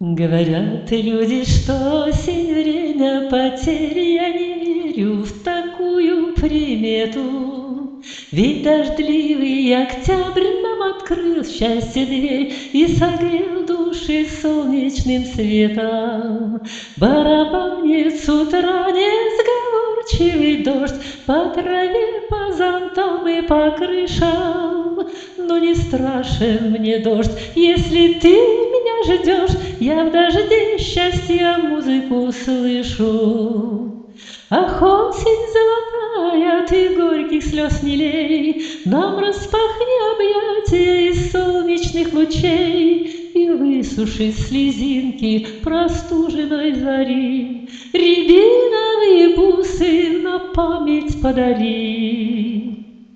Говорят люди, что осень время потерь, я не верю в такую примету. Ведь дождливый октябрь нам открыл счастье дверь и согрел души солнечным светом. Барабанит с утра несговорчивый дождь по траве, по зонтам и по крышам. Но не страшен мне дождь, если ты меня ждешь, я в дожде счастья музыку слышу. Ах, осень золотая, ты горьких слез не лей, нам распахни объятия из солнечных лучей и высуши слезинки простуженной зари. Рябиновые бусы на память подари.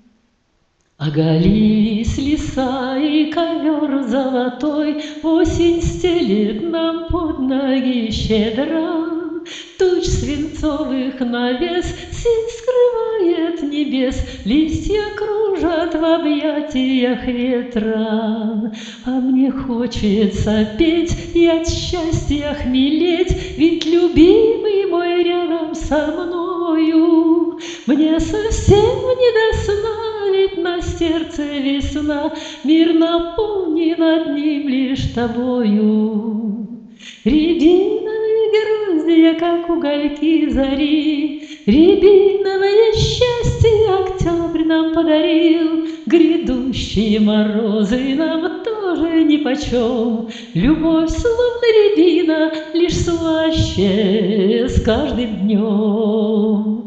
Оголились леса и ковер золотой, осень стелет нам под ноги щедро. Туч свинцовых навес синь скрывает небес, листья кружат в объятиях ветра. А мне хочется петь и от счастья хмелеть, ведь любимый мой рядом со мною. Мне совсем не до сна, ведь на сердце весна, мир наполнен одним лишь тобою. Рябиновые гроздья, как угольки зари, рябиновое счастье октябрь нам подарил. Грядущие морозы нам тоже нипочем, любовь, словно рябина, лишь слаще с каждым днем.